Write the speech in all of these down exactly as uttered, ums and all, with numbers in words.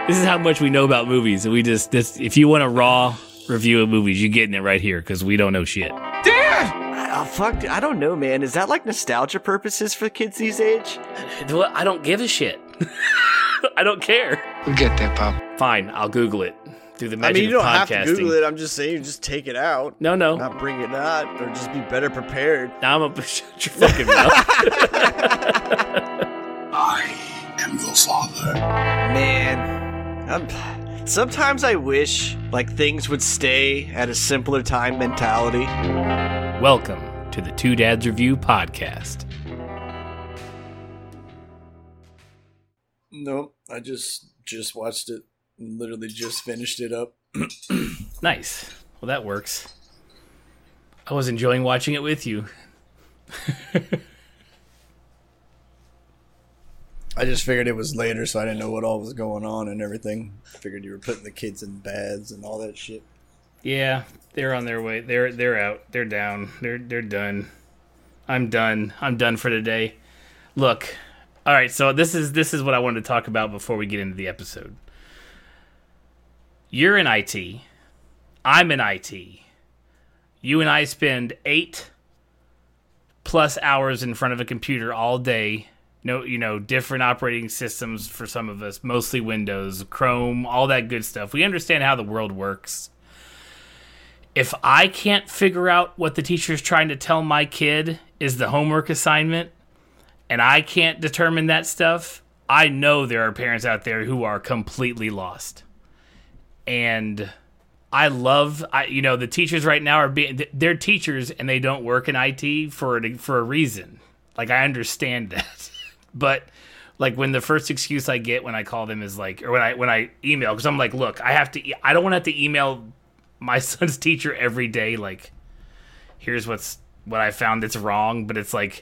This is how much we know about movies. We just, this, if you want a raw review of movies, you're getting it right here because we don't know shit. Dad! Oh, fuck, I don't know, man. Is that like nostalgia purposes for kids these age? I don't give a shit. I don't care. We get there, Pop. Fine, I'll Google it through the magic I mean, you don't of have podcasting. to Google it. I'm just saying, just take it out. No, no. Not bring it out, or just be better prepared. Now I'm a shut your fucking mouth. I am your father. Man, I'm, sometimes I wish like things would stay at a simpler time mentality. Welcome to the Two Dads Review podcast. Nope, I just just watched it. Literally just finished it up. Nice. Well, that works. I was enjoying watching it with you. I just figured it was later, so I didn't know what all was going on and everything. Figured you were putting the kids in beds and all that shit. Yeah, they're on their way. They're they're out. They're down. They're they're done. I'm done. I'm done for today. Look. All right, so this is this is what I wanted to talk about before we get into the episode. You're in I T. I'm in I T. You and I spend eight plus hours in front of a computer all day. No, you know, different operating systems for some of us, mostly Windows, Chrome, all that good stuff. We understand how the world works. If I can't figure out what the teacher's trying to tell my kid is the homework assignment, and I can't determine that stuff, I know there are parents out there who are completely lost. And I love, I, you know, the teachers right now are being, they're teachers and they don't work in I T for a, for a reason. Like, I understand that. But, like, when the first excuse I get when I call them is like, or when I, when I email, because I'm like, look, I have to, e- I don't want to have to email my son's teacher every day. Like, here's what's, what I found that's wrong. But it's like,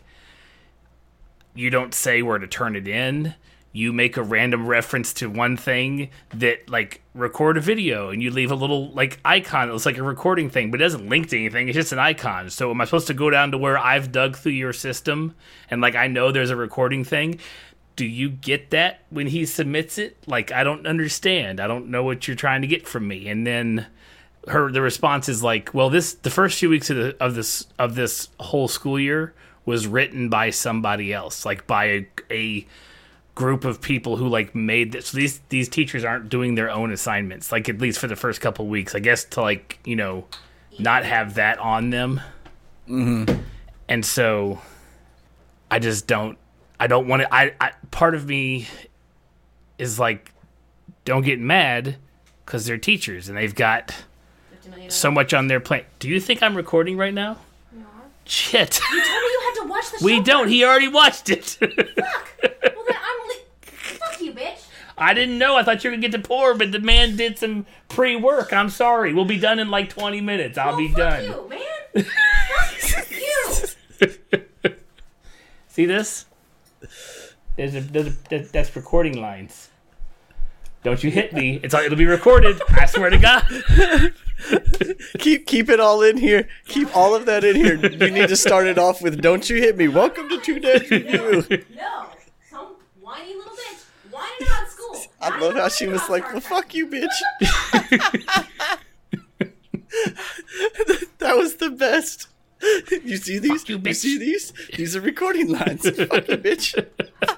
you don't say where to turn it in. You make a random reference to one thing that, like, record a video, and you leave a little, like, icon. It looks like a recording thing, but it doesn't link to anything. It's just an icon. So am I supposed to go down to where I've dug through your system, and, like, I know there's a recording thing? Do you get that when he submits it? Like, I don't understand. I don't know what you're trying to get from me. And then her, the response is like, well, this, the first few weeks of, the, of this of this whole school year was written by somebody else, like by a, a group of people who like made this. So these these teachers aren't doing their own assignments, like at least for the first couple of weeks, I guess, to like, you know, not have that on them. Mm-hmm. And so I just don't, I don't want to, I, I, part of me is like, don't get mad because they're teachers and they've got so much on their plate. Do you think I'm recording right now? No. Shit. You told me you had to watch the show. We don't. first. He already watched it. Fuck. Well, then I'm... Li- Fuck you, bitch. I didn't know. I thought you were going to get to pour, but the man did some pre-work. I'm sorry. We'll be done in like twenty minutes. I'll well, be fuck done. you, man. Fuck you. See this? There's a, there's a, that's recording lines. Don't you hit me. It's It'll be recorded. I swear to God. keep keep it all in here. Keep all of that in here. You need to start it off with "Don't you hit me." Welcome to Two Dads Review. No. Some whiny little bitch whining about school. I Not love even how she worried was about like, Star "Well, Trek. fuck you, bitch." That was the best. You see these? Fuck you, You bitch. see these? These are recording lines. Fuck you, bitch.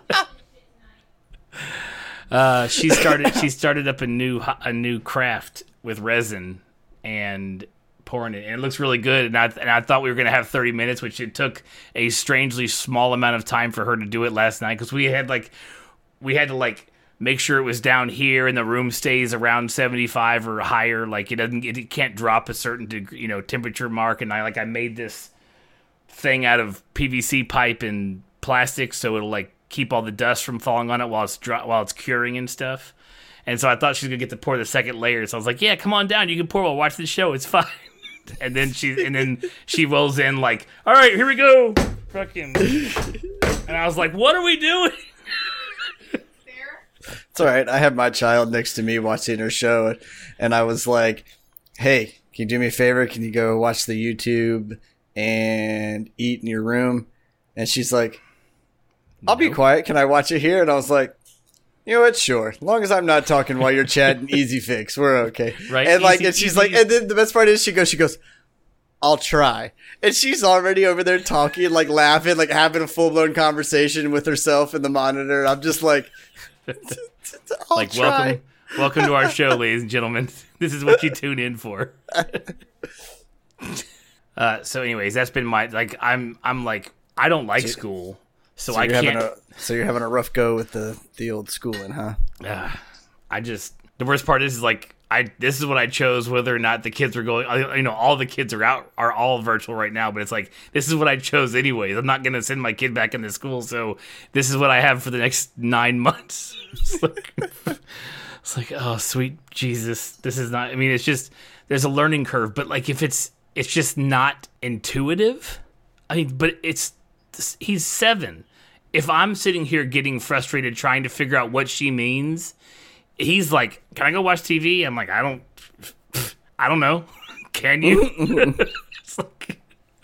Uh, she started. She started up a new a new craft with resin and pouring it, and it looks really good. And I and I thought we were gonna have thirty minutes, which it took a strangely small amount of time for her to do it last night because we had like we had to like make sure it was down here and the room stays around seventy-five or higher. Like it doesn't, it, it can't drop a certain degree, you know, temperature mark. And I like I made this thing out of P V C pipe and plastic, so it'll like keep all the dust from falling on it while it's dry, while it's curing and stuff. And so I thought she was gonna get to pour the second layer. So I was like, "Yeah, come on down. You can pour while watch the show. It's fine." And then she and then she rolls in like, "All right, here we go." Fucking. And I was like, "What are we doing?" It's all right. I had my child next to me watching her show, and I was like, "Hey, can you do me a favor? Can you go watch the YouTube and eat in your room?" And she's like, "I'll be No. quiet. Can I watch it here?" And I was like, You know what? Sure. As long as I'm not talking while you're chatting, easy fix. We're okay. Right? And like, Easy- and she's easy- like, and then the best part is she goes, she goes, I'll try. And she's already over there talking, like laughing, like having a full blown conversation with herself in the monitor. I'm just like, I'll like, try. welcome, welcome to our show, ladies and gentlemen. This is what you tune in for. uh, so, anyways, that's been my like. I'm, I'm like, I don't like school, so, So I you're can't. having a so you're having a rough go with the the old schooling, huh? Uh, I just the worst part is, is like I this is what I chose, whether or not the kids are going. I- You know, all the kids are out are all virtual right now, but it's like this is what I chose anyways. I'm not gonna send my kid back into school, so this is what I have for the next nine months. It's like, it's like oh sweet Jesus, this is not. I mean, it's just there's a learning curve, but like if it's it's just not intuitive. I mean, but it's he's seven. If I'm sitting here getting frustrated trying to figure out what she means, he's like, "Can I go watch T V?" I'm like, "I don't, I don't know. Can you?" It's like,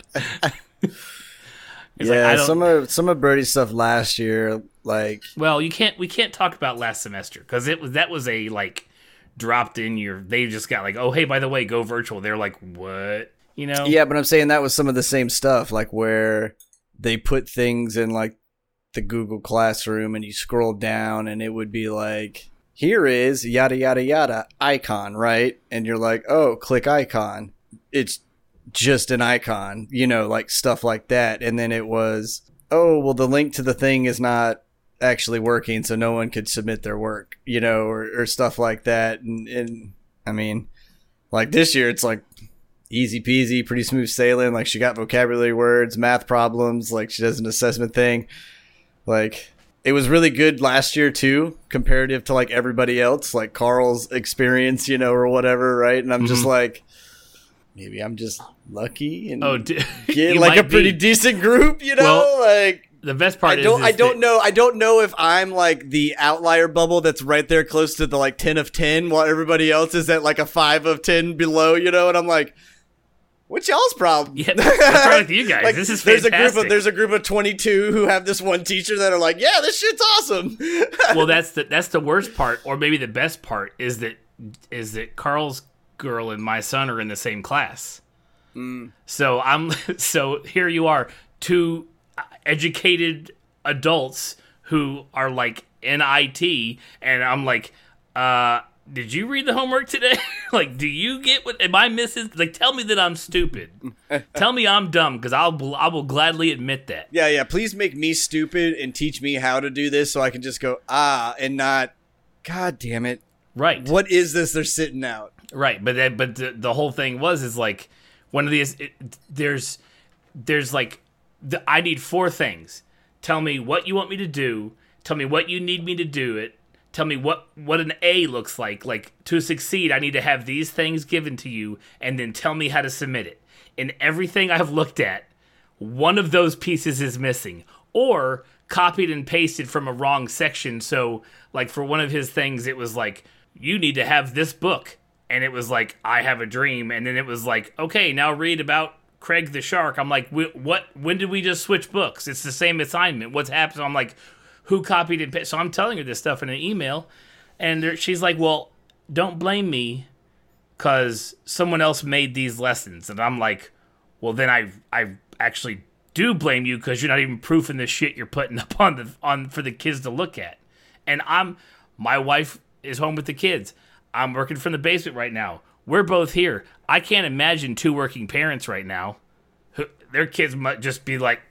it's yeah, like, I don't- some of some of Brody's stuff last year, like well, you can't. We can't talk about last semester because it was that was a like dropped in your. They just got like, "Oh, hey, by the way, go virtual." They're like, "What?" You know? yeah, but I'm saying that was some of the same stuff, like where they put things in like the Google Classroom, and you scroll down, and it would be like, here is yada yada yada icon, right? And you're like, oh, click icon. It's just an icon, you know, like stuff like that. And then it was, oh, well, the link to the thing is not actually working, so no one could submit their work, you know, or, or stuff like that. And, and I mean, like this year, it's like easy peasy, pretty smooth sailing. Like she got vocabulary words, math problems, like she does an assessment thing. Like, it was really good last year, too, comparative to, like, everybody else, like Carl's experience, you know, or whatever, right? And I'm mm-hmm. just like, maybe I'm just lucky and oh, d- get, like, a pretty be. decent group, you know? Well, like, the best part I don't, is, is I don't that- know. I don't know if I'm, like, the outlier bubble that's right there close to the, like, ten of ten, while everybody else is at, like, a five of ten below, you know? And I'm like, what's y'all's problem? Yeah, what's wrong with you guys? Like, this is there's fantastic. a group of there's a group of twenty-two who have this one teacher that are like, yeah, this shit's awesome. Well, that's the that's the worst part, or maybe the best part is that is that Carl's girl and my son are in the same class. Mm. So I'm so here you are, two educated adults who are like in I T, and I'm like, uh. did you read the homework today? Like, do you get what, am I missing? Like, tell me that I'm stupid. Tell me I'm dumb, because I'll, I will gladly admit that. Yeah, yeah, please make me stupid and teach me how to do this so I can just go, ah, and not, God damn it. Right. What is this they're sitting out? Right, but then, but the, the whole thing was, is like, one of these, it, there's, there's like, the, I need four things. Tell me what you want me to do. Tell me what you need me to do it. Tell me what, what an A looks like. Like, to succeed, I need to have these things given to you, and then tell me how to submit it. In everything I've looked at, one of those pieces is missing. Or copied and pasted from a wrong section. So, like, for one of his things, it was like, you need to have this book. And it was like, I Have a Dream. And then it was like, okay, now read about Craig the Shark. I'm like, what? When did we just switch books? It's the same assignment. What's happened? I'm like, who copied and pasted? So I'm telling her this stuff in an email, and there, she's like, well, don't blame me because someone else made these lessons. And I'm like, well, then I I actually do blame you because you're not even proofing the shit you're putting up on the on for the kids to look at. And I'm my wife is home with the kids. I'm working from the basement right now. We're both here. I can't imagine two working parents right now. Who, their kids might just be like,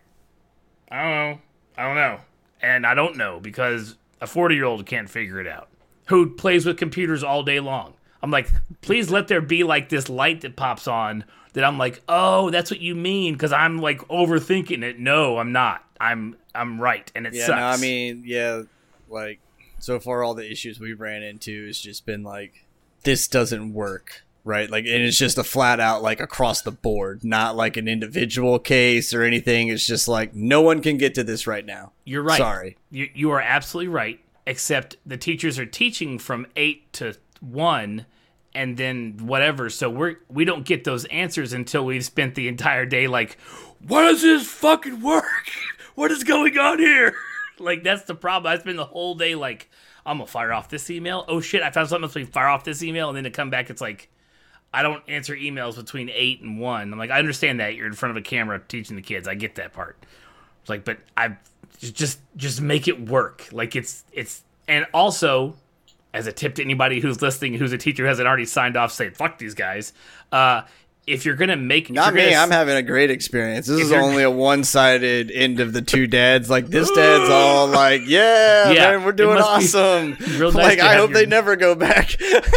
I don't know. I don't know. And I don't know because a forty-year-old can't figure it out. Who plays with computers all day long. I'm like, please let there be like this light that pops on that I'm like, oh, that's what you mean because I'm like overthinking it. No, I'm not. I'm I'm right, and it yeah, sucks. No, I mean, yeah, like so far all the issues we've ran into has just been like, this doesn't work. Right, like, and it's just a flat out, like, across the board, not like an individual case or anything. It's just like, no one can get to this right now. You're right. Sorry. You, you are absolutely right, except the teachers are teaching from eight to one and then whatever. So we're, we don't get those answers until we've spent the entire day like, what does this fucking work? What is going on here? Like, that's the problem. I spend the whole day like, I'm gonna fire off this email. Oh shit, I found something else. Fire off this email, and then to come back, it's like I don't answer emails between eight and one. I'm like, I understand that you're in front of a camera teaching the kids. I get that part. It's like, but I just just make it work. Like it's it's and also as a tip to anybody who's listening, who's a teacher who hasn't already signed off, saying fuck these guys. Uh, if you're gonna make not me, gonna, I'm having a great experience. This is only a one-sided end of the two dads. Like this dad's all like, "Yeah, Yeah, man, we're it doing must be awesome." real nice Like to I have hope your- they never go back.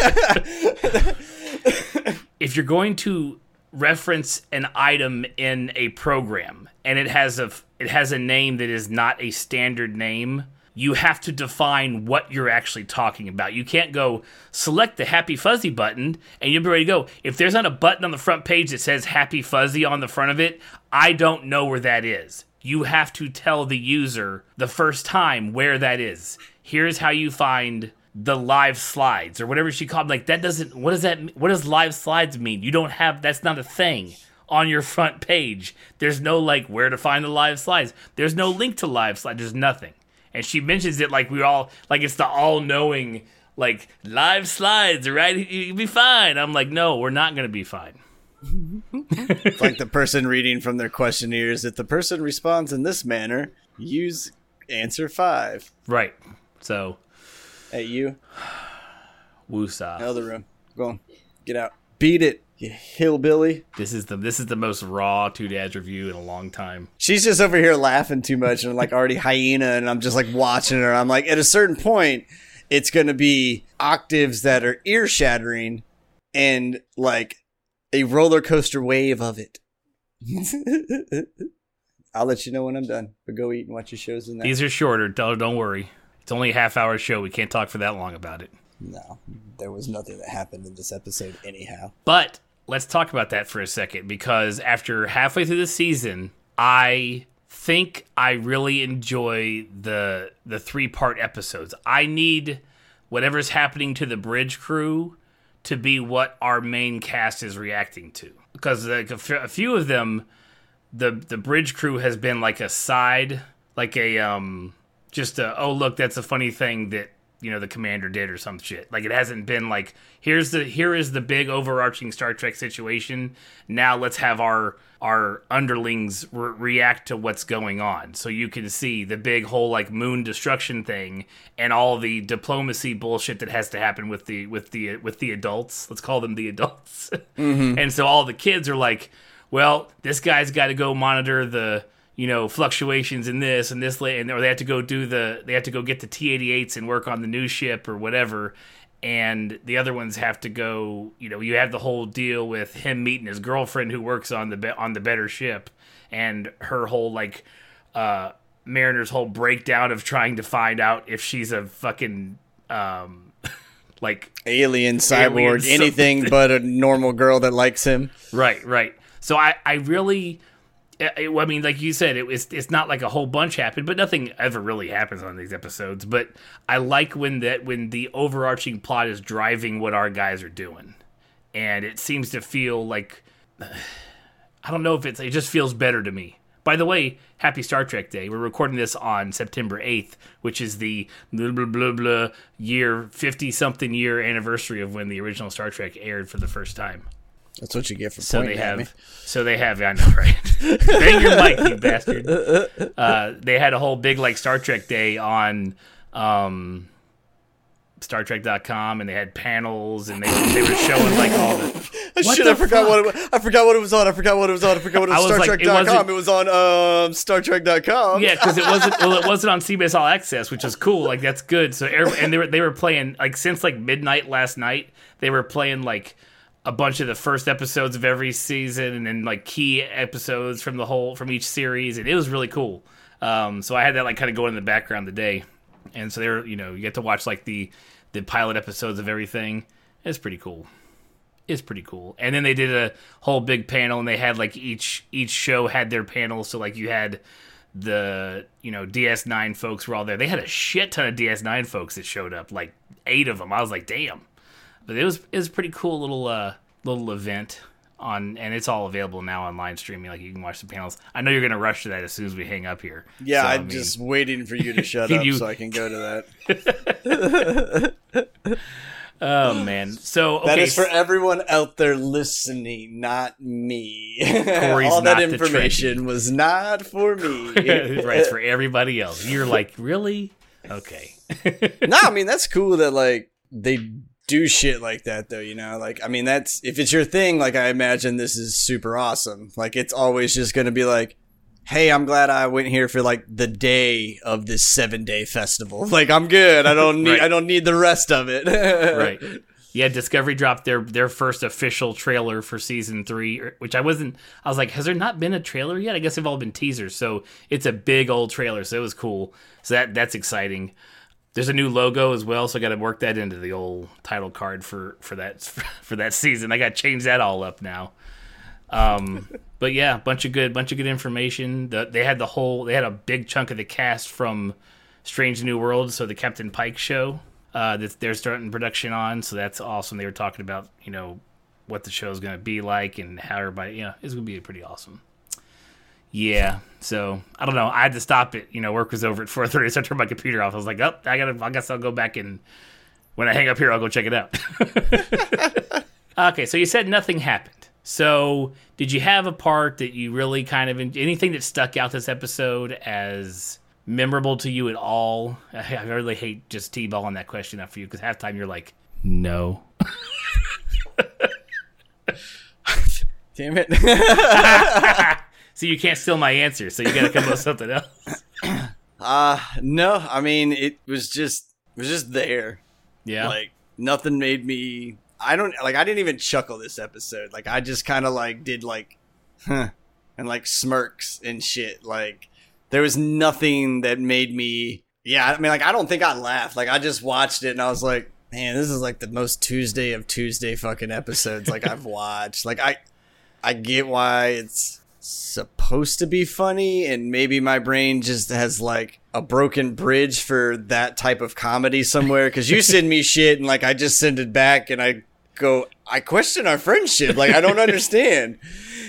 if you're going to reference an item in a program and it has a it has a name that is not a standard name, you have to define what you're actually talking about. You can't go select the Happy Fuzzy button and you'll be ready to go. If there's not a button on the front page that says Happy Fuzzy on the front of it, I don't know where that is. You have to tell the user the first time where that is. Here's how you find the live slides or whatever she called. Like that doesn't, what does that, what does live slides mean? You don't have, that's not a thing on your front page. There's no like where to find the live slides. There's no link to live slides. There's nothing. And she mentions it like we all, like it's the all-knowing, like, live slides, right? You'll be fine. I'm like, no, we're not going to be fine. It's like the person reading from their questionnaires. If the person responds in this manner, use answer five. Right. So. Hey, you. Woosah. Other room. Go on. Get out. Beat it, you hillbilly. This is the this is the most raw Two Dads review in a long time. She's just over here laughing too much and like already hyena, and I'm just like watching her. I'm like, at a certain point, it's going to be octaves that are ear shattering and like a roller coaster wave of it. I'll let you know when I'm done, but go eat and watch your shows in there. These are shorter. Don't, don't worry. It's only a half hour show. We can't talk for that long about it. No, there was nothing that happened in this episode anyhow. But let's talk about that for a second, because after halfway through the season, I think I really enjoy the the three-part episodes. I need whatever's happening to the bridge crew to be what our main cast is reacting to. Because like a, f- a few of them, the the bridge crew has been like a side, like a, um, just a, oh, look, that's a funny thing that, you know, the commander did or some shit. Like, it hasn't been like, here's the here is the big overarching Star Trek situation. Now let's have our our underlings re- react to what's going on. So you can see the big whole like moon destruction thing and all the diplomacy bullshit that has to happen with the with the with the adults. Let's call them the adults. Mm-hmm. And so all the kids are like, well, this guy's got to go monitor the, you know, fluctuations in this and this, and or they have to go do the, they have to go get the T eighty-eights and work on the new ship or whatever, and the other ones have to go, you know, you have the whole deal with him meeting his girlfriend who works on the be- on the better ship, and her whole like, uh, Mariner's whole breakdown of trying to find out if she's a fucking, um, like alien, cyborg, alien anything something. but a normal girl that likes him. Right, right. So I, I really. I mean, like you said, it, it's it's not like a whole bunch happened, but nothing ever really happens on these episodes. But I like when that when the overarching plot is driving what our guys are doing, and it seems to feel like, I don't know if it's it just feels better to me. By the way, happy Star Trek Day. We're recording this on September eighth, which is the blah blah blah blah year fifty something year anniversary of when the original Star Trek aired for the first time. That's what you get for So pointing they at have, me. so they have, I know, right? Bang your mic, you bastard. Uh, they had a whole big like Star Trek Day on um, Star Trek dot com, and they had panels, and they they were showing like all the. What Shit, the I forgot fuck? what it was. I forgot what it was on. I forgot what it was on. I forgot what it I was. was Star like, Trek it dot com. wasn't- It was on um, Star Trek dot com. Yeah, because it wasn't. Well, it wasn't on C B S All Access, which is cool. Like that's good. So every, and they were they were playing like since like midnight last night. They were playing like a bunch of the first episodes of every season, and then like key episodes from the whole from each series, and it was really cool. Um, so I had that like kind of going in the background today, and so they were, you know, you get to watch like the the pilot episodes of everything. It's pretty cool. It's pretty cool. And then they did a whole big panel, and they had like each each show had their panel. So like you had the, you know, D S nine folks were all there. They had a shit ton of D S nine folks that showed up, like eight of them. I was like, damn. But it was it was a pretty cool little uh, little event. on, and it's all available now online streaming. Like you can watch the panels. I know you're gonna rush to that as soon as we hang up here. Yeah, so, I'm I mean, just waiting for you to shut Can up you- so I can go to that. Oh man. So okay, That is for s- everyone out there listening, not me. Corey's All that not the information was not for me. right, it's for everybody else. You're like, really? Okay. No, I mean that's cool that like they do shit like that though, you know? Like I mean that's if it's your thing, like I imagine this is super awesome. Like it's always just gonna be like, hey, I'm glad I went here for like the day of this seven day festival. Like I'm good. I don't need Right. I don't need the rest of it. Right. Yeah, Discovery dropped their their first official trailer for season three, which I wasn't. I was like, has there not been a trailer yet? I guess they've all been teasers. So it's a big old trailer. So it was cool. So that that's exciting. There's a new logo as well, so I got to work that into the old title card for for that for that season. I got to change that all up now. Um, but yeah, bunch of good, bunch of good information. The, they had the whole, they had a big chunk of the cast from Strange New Worlds, so the Captain Pike show uh, that they're starting production on. So that's awesome. They were talking about you know what the show's going to be like and how everybody, you know, it's going to be pretty awesome. Yeah, so I don't know. I had to stop it. You know, work was over at four thirty, so I turned my computer off. I was like, oh, I gotta. I guess I'll go back and when I hang up here, I'll go check it out. Okay, so you said nothing happened. So did you have a part that you really kind of anything that stuck out this episode as memorable to you at all? I, I really hate just t-balling that question up for you because half the time you're like, no. Damn it. So you can't steal my answer, so you got to come up with something else. Uh no, I mean it was just it was just there. Yeah. Like nothing made me I don't like I didn't even chuckle this episode. Like I just kind of like did like huh and like smirks and shit. Like there was nothing that made me yeah, I mean like I don't think I laughed. Like I just watched it and I was like, man, this is like the most Tuesday of Tuesday fucking episodes like I've watched. Like I I get why it's supposed to be funny and maybe my brain just has like a broken bridge for that type of comedy somewhere because you send me shit and like I just send it back and I go I question our friendship like I don't understand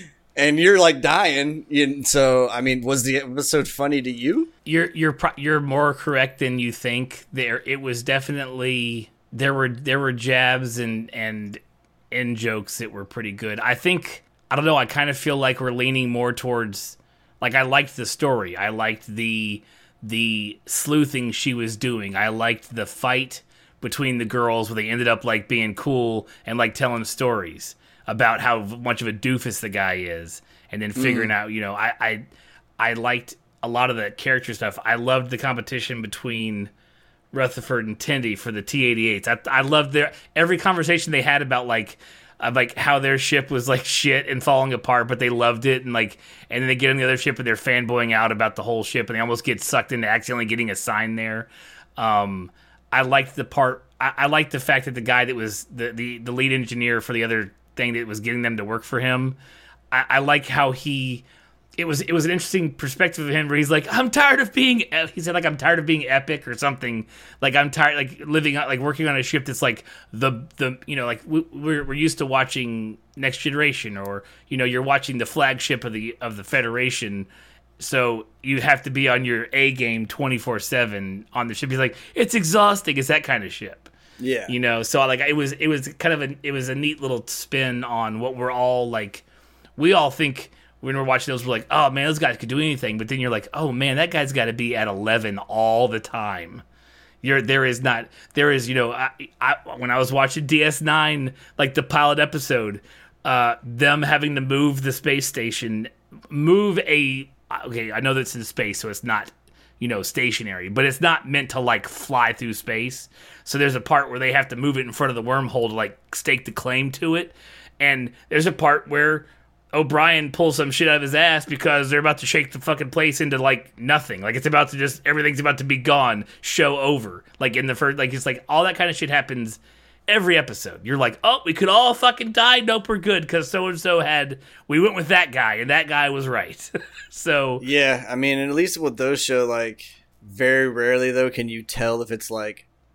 and you're like dying and so I mean was the episode funny to you? You're you're pro- you're more correct than you think. There it was definitely there were there were jabs and and in jokes that were pretty good. I think I don't know, I kind of feel like we're leaning more towards like I liked the story. I liked the the sleuthing she was doing. I liked the fight between the girls where they ended up like being cool and like telling stories about how much of a doofus the guy is and then figuring mm. out, you know, I, I I liked a lot of the character stuff. I loved the competition between Rutherford and Tendi for the T eighty-eights. I I loved their every conversation they had about like of like how their ship was like shit and falling apart, but they loved it, and like, and then they get on the other ship and they're fanboying out about the whole ship, and they almost get sucked into accidentally getting a sign there. Um, I liked the part. I, I liked the fact that the guy that was the, the the lead engineer for the other thing that was getting them to work for him. I, I like how he. It was it was an interesting perspective of him where he's like, I'm tired of being, he said like, I'm tired of being epic or something. Like I'm tired, like living on, like working on a ship that's like the, the you know, like we, we're, we're used to watching Next Generation or, you know, you're watching the flagship of the, of the Federation. So you have to be on your A game twenty-four seven on the ship. He's like, it's exhausting. It's that kind of ship. Yeah. You know, so like it was, it was kind of a, it was a neat little spin on what we're all like, we all think, when we're watching those, we're like, oh, man, those guys could do anything. But then you're like, oh, man, that guy's got to be at eleven all the time. You're There is not, there is, you know, I, I, when I was watching D S nine, like the pilot episode, uh, them having to move the space station, move a, okay, I know that's in space, so it's not, you know, stationary, but it's not meant to, like, fly through space. So there's a part where they have to move it in front of the wormhole to, like, stake the claim to it. And there's a part where O'Brien pulls some shit out of his ass because they're about to shake the fucking place into like nothing. Like it's about to just everything's about to be gone, show over. Like in the first, like it's like all that kind of shit happens every episode. You're like, oh, we could all fucking die. Nope, we're good because so and so had. We went with that guy and that guy was right. So yeah, I mean, at least with those show, like very rarely though can you tell if it's like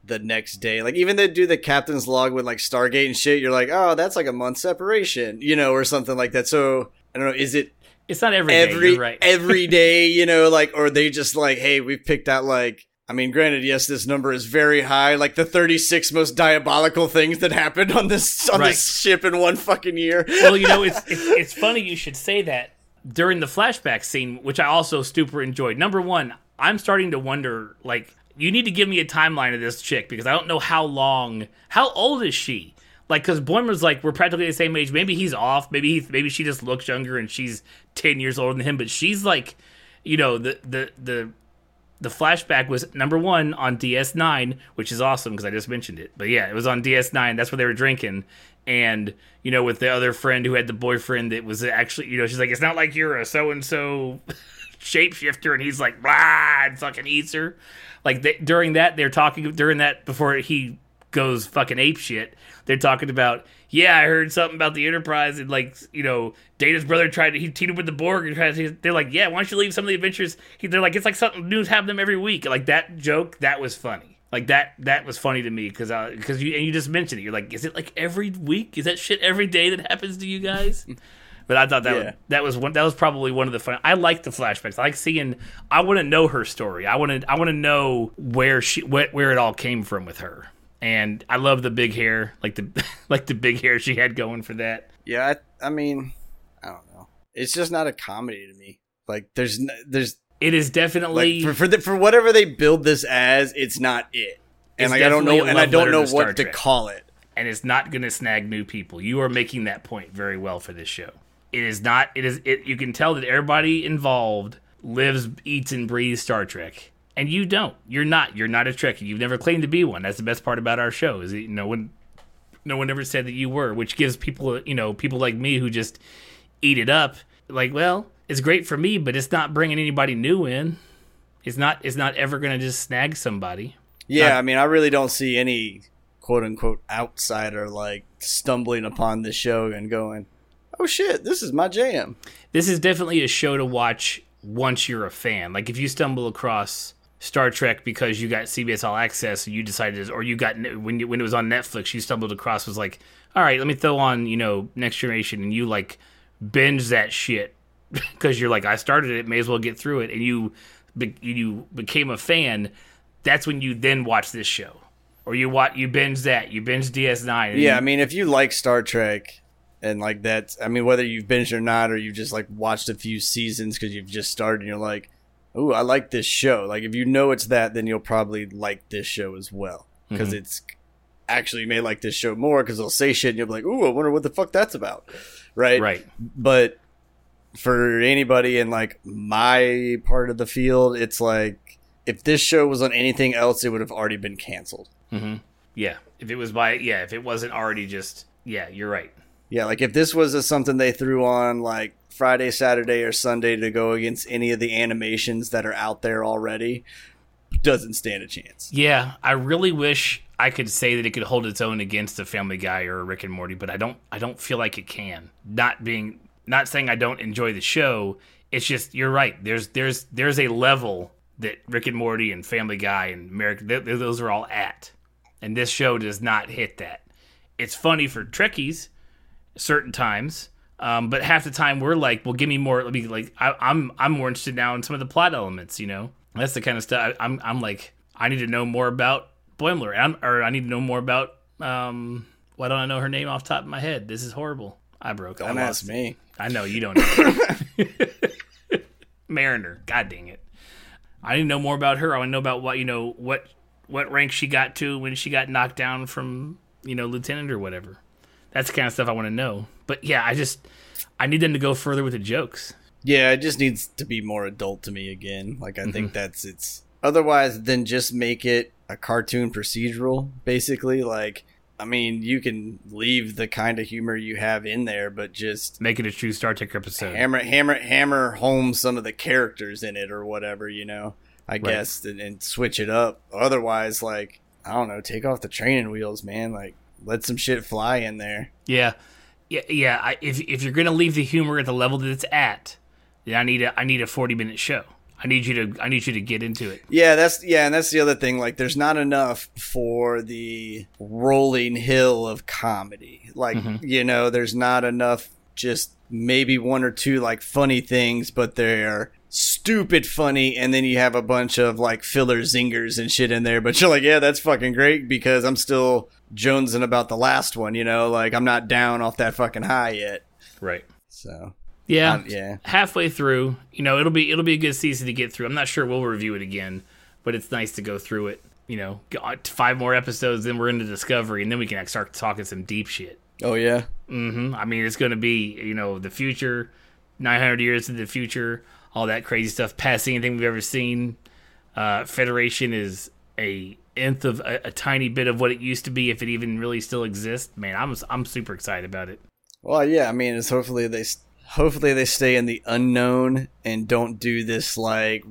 the next day. Like, even they do the captain's log with like Stargate and shit, you're like, oh, that's like a month separation, you know, or something like that. So I don't know, is it It's not every day, every you're right. every day, you know, like, or they just like, hey, we've picked out like, I mean, granted, yes, this number is very high, like the thirty-six most diabolical things that happened on this on Right. this ship in one fucking year. Well, you know, it's, it's it's funny you should say that during the flashback scene, which I also super enjoyed. Number one, I'm starting to wonder, like, you need to give me a timeline of this chick because I don't know how long, how old is she? Like, because Boimler's like, we're practically the same age. Maybe he's off. Maybe he, maybe she just looks younger and she's ten years older than him. But she's like, you know, the the the the flashback was number one on D S nine, which is awesome because I just mentioned it. But yeah, it was on D S nine. That's where they were drinking. And, you know, with the other friend who had the boyfriend that was actually, you know, she's like, it's not like you're a so-and-so shapeshifter. And he's like, blah, and fucking eats her. Like, they, during that, they're talking, during that, before he goes fucking ape shit, they're talking about, yeah, I heard something about the Enterprise, and, like, you know, Data's brother tried to, he teamed up with the Borg, and tried to, they're like, yeah, why don't you leave some of the adventures? He, they're like, it's like something new happen them every week. Like, that joke, that was funny. Like, that that was funny to me, because because you, and you just mentioned it. You're like, is it like every week? Is that shit every day that happens to you guys? But I thought that Yeah. was, that was one. That was probably one of the fun. I like the flashbacks. I like seeing. I want to know her story. I want to. I want to know where she, where, where it all came from with her. And I love the big hair, like the like the big hair she had going for that. Yeah, I, I mean, I don't know. It's just not a comedy to me. Like, there's n- there's It is definitely like for for, the, for whatever they build this as, it's not it. And It's like I don't definitely know, a and I love don't letter know to Star what to Trek. call it. and it's not going to snag new people. You are making that point very well for this show. It is not. It is. It. You can tell that everybody involved lives, eats, and breathes Star Trek. And you don't. You're not. You're not a Trekkie. You've never claimed to be one. That's the best part about our show. Is that no one, no one ever said that you were, which gives people, you know, people like me who just eat it up. Like, well, it's great for me, but it's not bringing anybody new in. It's not. It's not ever going to just snag somebody. Yeah, Not- I mean, I really don't see any quote unquote outsider like stumbling upon this show and going, "Oh shit, this is my jam." This is definitely a show to watch once you're a fan. Like if you stumble across Star Trek because you got C B S All Access, and you decided, or you got when you, when it was on Netflix, you stumbled across was like, all right, let me throw on you know Next Generation, and you like binge that shit because you're like, I started it, may as well get through it, and you be, you became a fan. That's when you then watch this show, or you watch you binge that, you binge D S nine. Yeah, I mean, if you like Star Trek and like that, I mean, whether you've binged or not, or you've just like watched a few seasons because you've just started and you're like, "Ooh, I like this show." Like, if you know it's that, then you'll probably like this show as well because Mhm. it's actually you may like this show more because they'll say shit and you'll be like, "Ooh, I wonder what the fuck that's about," right? Right. But for anybody in like my part of the field, it's like if this show was on anything else, it would have already been canceled. Mm-hmm. Yeah. If it was by yeah, if it wasn't already just yeah, you're right. Yeah, like if this was a, something they threw on like Friday, Saturday, or Sunday to go against any of the animations that are out there already, doesn't stand a chance. Yeah, I really wish I could say that it could hold its own against a Family Guy or a Rick and Morty, but I don't. I don't feel like it can. Not being, not saying I don't enjoy the show. It's just you're right. There's there's there's a level that Rick and Morty and Family Guy and American th- th- those are all at, and this show does not hit that. It's funny for Trekkies certain times. Um, but half the time we're like, well, give me more. Let me like, I, I'm I'm more interested now in some of the plot elements. You know, that's the kind of stuff. I, I'm I'm like, I need to know more about Boimler, I'm, or I need to know more about. Um, why don't I know her name off the top of my head? This is horrible. I broke. I Don't lost ask it. me. I know you don't know. Mariner. God dang it. I need to know more about her. I want to know about what you know what what rank she got to when she got knocked down from you know lieutenant or whatever. That's the kind of stuff I want to know. But yeah, I just I need them to go further with the jokes. Yeah, it just needs to be more adult to me again. Like, I think that's it's otherwise than just make it a cartoon procedural, basically. Like, I mean, you can leave the kind of humor you have in there, but just Make it a true Star Trek episode. hammer, hammer, hammer home some of the characters in it or whatever, you know, I guess, and, and switch it up. Otherwise, like, I don't know, take off the training wheels, man. Like, let some shit fly in there. Yeah, yeah, yeah. I, if if you're gonna leave the humor at the level that it's at, then I need a I need a forty minute show. I need you to I need you to get into it. Yeah, that's yeah, and that's the other thing. Like, there's not enough for the rolling hill of comedy. Like, mm-hmm. you know, there's not enough. Just maybe one or two like funny things, but they're stupid funny, and then you have a bunch of like filler zingers and shit in there. But you're like, yeah, that's fucking great because I'm still jonesing about the last one. You know, like I'm not down off that fucking high yet. Right. So. Yeah, um, yeah. Halfway through, you know, it'll be it'll be a good season to get through. I'm not sure we'll review it again, but it's nice to go through it. You know, got five more episodes, then we're into Discovery, and then we can start talking some deep shit. Oh yeah. Mm-hmm. I mean, it's going to be, you know, the future, nine hundred years in the future, all that crazy stuff, past anything we've ever seen. Uh, Federation is a nth of a, a tiny bit of what it used to be, if it even really still exists. Man, I'm I'm super excited about it. Well, yeah. I mean, it's hopefully they. Hopefully they stay in the unknown and don't do this like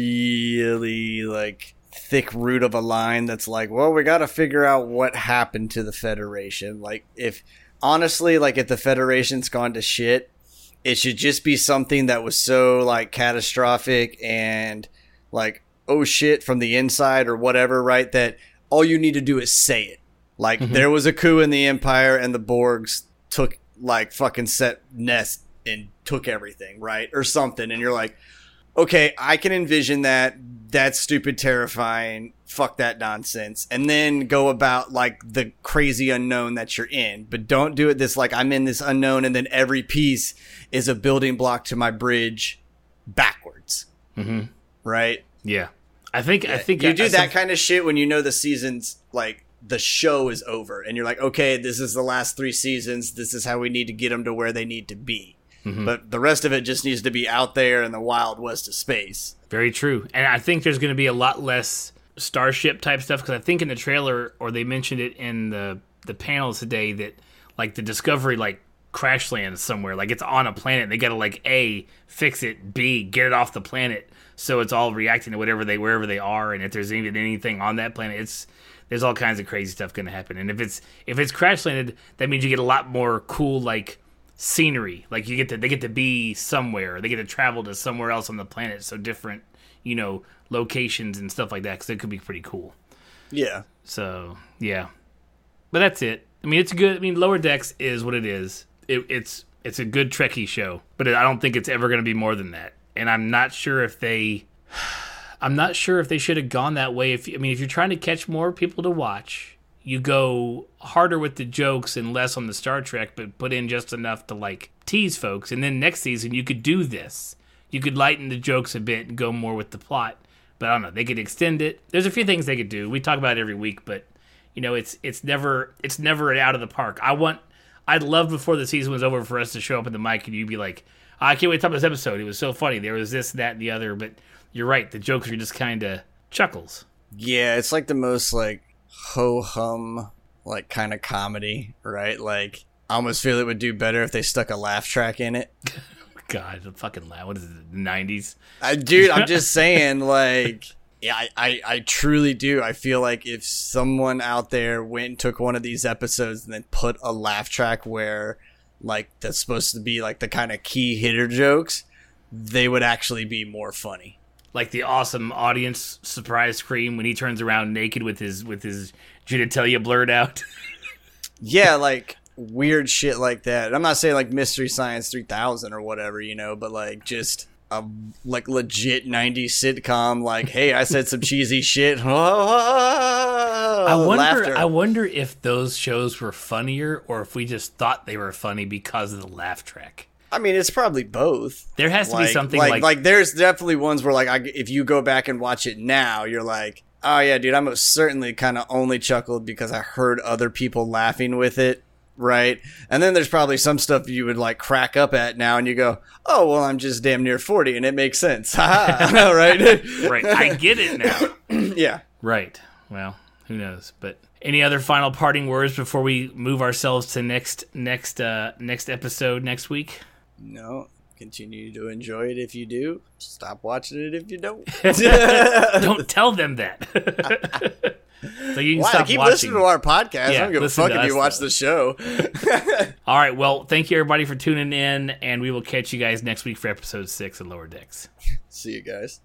really like thick root of a line that's like, well, we got to figure out what happened to the Federation. Like, if honestly, like if the Federation's gone to shit, it should just be something that was so like catastrophic and like, oh shit, from the inside or whatever, right? That all you need to do is say it. Like, mm-hmm. there was a coup in the Empire and the Borgs took like fucking set nest and took everything, right? Or something. And you're like, okay, I can envision that. That's stupid, terrifying. Fuck that nonsense. And then go about like the crazy unknown that you're in. But don't do it this like I'm in this unknown and then every piece is a building block to my bridge backwards. Mm-hmm. Right? Yeah. I think, yeah. I think you I, do I, that some... kind of shit when you know the season's like the show is over and you're like, okay, this is the last three seasons. This is how we need to get them to where they need to be. Mm-hmm. But the rest of it just needs to be out there in the wild west of space. Very true. And I think there's going to be a lot less Starship type stuff because I think in the trailer, or they mentioned it in the, the panels today, that like the Discovery like crash lands somewhere. Like it's on a planet. They got to like A, fix it, B, get it off the planet so it's all reacting to whatever they wherever they are. And if there's even anything on that planet, it's there's all kinds of crazy stuff going to happen. And if it's if it's crash landed, that means you get a lot more cool like scenery. Like you get to they get to be somewhere, they get to travel to somewhere else on the planet, so different, you know, locations and stuff like that, because it could be pretty cool. Yeah. So yeah, but that's it. I mean, it's good. I mean, Lower Decks is what it is. It, it's it's a good Trekkie show, but I don't think it's ever going to be more than that. And I'm not sure if they, I'm not sure if they should have gone that way. If I mean, if you're trying to catch more people to watch, you go harder with the jokes and less on the Star Trek, but put in just enough to like tease folks. And then next season you could do this. You could lighten the jokes a bit and go more with the plot. But I don't know. They could extend it. There's a few things they could do. We talk about it every week, but you know, it's it's never it's never out of the park. I want. I'd love before the season was over for us to show up in the mic and you'd be like, I can't wait to talk about this episode. It was so funny. There was this, that, and the other. But you're right. The jokes are just kind of chuckles. Yeah, it's like the most like ho-hum like kind of comedy, right? Like I almost feel it would do better if they stuck a laugh track in it. God, the fucking laugh. What is it, the nineties? I, dude, I'm just saying, like, yeah, I, I, I truly do. I feel like if someone out there went and took one of these episodes and then put a laugh track where, like, that's supposed to be, like, the kind of key hitter jokes, they would actually be more funny. Like the awesome audience surprise scream when he turns around naked with his with his genitalia blurred out. Yeah, like weird shit like that. I'm not saying like Mystery Science three thousand or whatever, you know, but like just a like legit nineties sitcom. Like, hey, I said some cheesy shit. I wonder. Laughter. I wonder if those shows were funnier or if we just thought they were funny because of the laugh track. I mean, it's probably both. There has to like, be something like, like, like there's definitely ones where like I, if you go back and watch it now, you're like, oh yeah, dude, I most certainly kind of only chuckled because I heard other people laughing with it, right? And then there's probably some stuff you would like crack up at now, and you go, oh well, I'm just damn near forty, and it makes sense, haha, right? Right, I get it now. Yeah, right. Well, who knows? But any other final parting words before we move ourselves to next next uh, next episode next week? No. Continue to enjoy it if you do. Stop watching it if you don't. Don't tell them that. So you can Why? stop Keep watching. listening to our podcast. Yeah, I don't give a listen fuck to if you us, watch though. the show. All right. Well, thank you everybody for tuning in, and we will catch you guys next week for episode six of Lower Decks. See you guys.